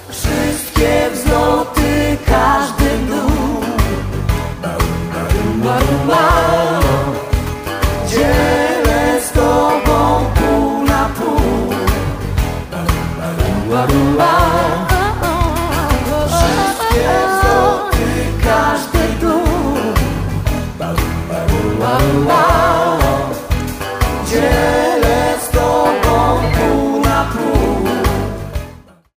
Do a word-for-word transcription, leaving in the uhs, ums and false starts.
Wszystkie wzloty, każdy dół. Dzielę z tobą pół na pół. Wszystkie wzloty, każdy dół.